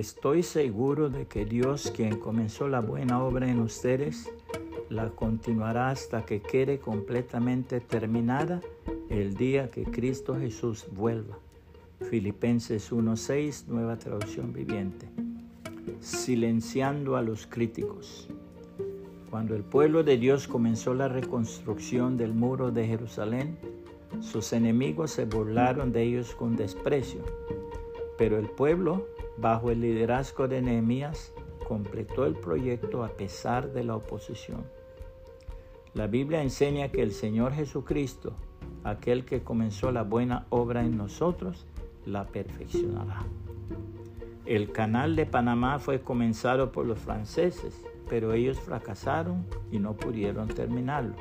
Estoy seguro de que Dios, quien comenzó la buena obra en ustedes, la continuará hasta que quede completamente terminada el día que Cristo Jesús vuelva. Filipenses 1:6, Nueva Traducción Viviente. Silenciando a los críticos. Cuando el pueblo de Dios comenzó la reconstrucción del muro de Jerusalén, sus enemigos se burlaron de ellos con desprecio. Pero el pueblo, bajo el liderazgo de Nehemías, completó el proyecto a pesar de la oposición. La Biblia enseña que el Señor Jesucristo, aquel que comenzó la buena obra en nosotros, la perfeccionará. El canal de Panamá fue comenzado por los franceses, pero ellos fracasaron y no pudieron terminarlo.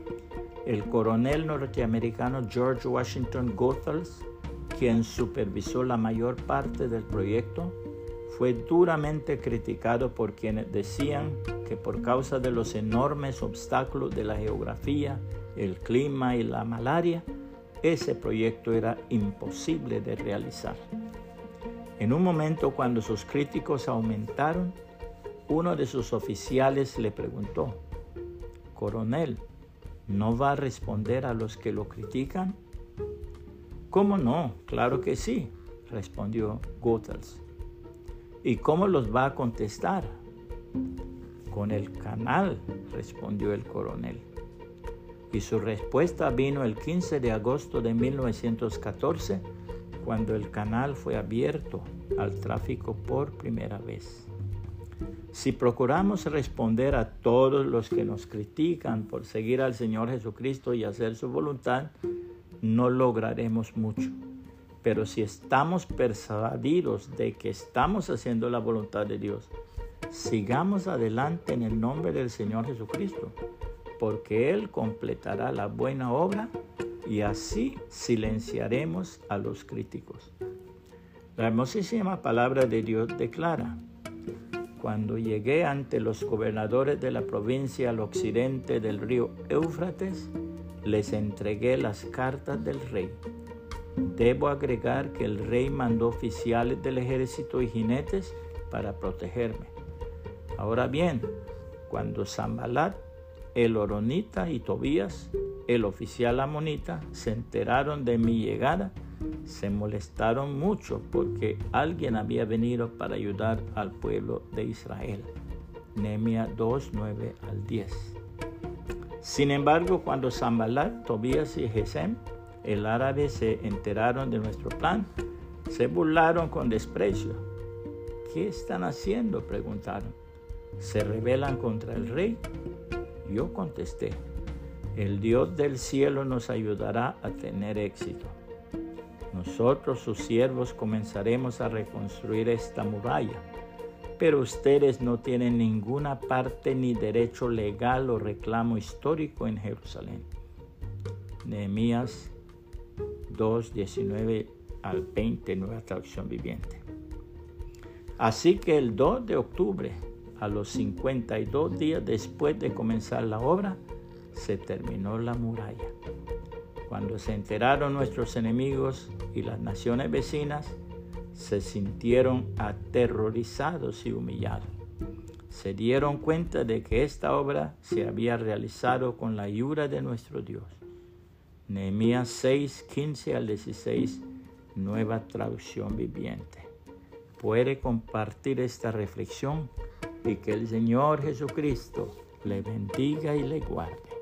El coronel norteamericano George Washington Goethals, quien supervisó la mayor parte del proyecto, fue duramente criticado por quienes decían que por causa de los enormes obstáculos de la geografía, el clima y la malaria, ese proyecto era imposible de realizar. En un momento cuando sus críticos aumentaron, uno de sus oficiales le preguntó: «Coronel, ¿no va a responder a los que lo critican?» «¿Cómo no? Claro que sí», respondió Goethals. «¿Y cómo los va a contestar?» «Con el canal», respondió el coronel. Y su respuesta vino el 15 de agosto de 1914, cuando el canal fue abierto al tráfico por primera vez. Si procuramos responder a todos los que nos critican por seguir al Señor Jesucristo y hacer su voluntad, no lograremos mucho. Pero si estamos persuadidos de que estamos haciendo la voluntad de Dios, sigamos adelante en el nombre del Señor Jesucristo, porque Él completará la buena obra y así silenciaremos a los críticos. La hermosísima palabra de Dios declara: «Cuando llegué ante los gobernadores de la provincia al occidente del río Éufrates, les entregué las cartas del rey. Debo agregar que el rey mandó oficiales del ejército y jinetes para protegerme. Ahora bien, cuando Sanbalat, el horonita, y Tobías, el oficial amonita, se enteraron de mi llegada, se molestaron mucho porque alguien había venido para ayudar al pueblo de Israel». Nehemías 2:9-10. Sin embargo, cuando Sanbalat, Tobías y Gesem, el árabe, se enteraron de nuestro plan, se burlaron con desprecio. «¿Qué están haciendo?», preguntaron. «¿Se rebelan contra el rey?». Yo contesté: «El Dios del cielo nos ayudará a tener éxito. Nosotros, sus siervos, comenzaremos a reconstruir esta muralla, pero ustedes no tienen ninguna parte ni derecho legal o reclamo histórico en Jerusalén». Nehemías 2:19-20, Nueva Traducción Viviente. Así que el 2 de octubre, a los 52 días después de comenzar la obra, se terminó la muralla. Cuando se enteraron nuestros enemigos y las naciones vecinas, se sintieron aterrorizados y humillados. Se dieron cuenta de que esta obra se había realizado con la ayuda de nuestro Dios. Nehemías 6:15-16, Nueva Traducción Viviente. Puede compartir esta reflexión y que el Señor Jesucristo le bendiga y le guarde.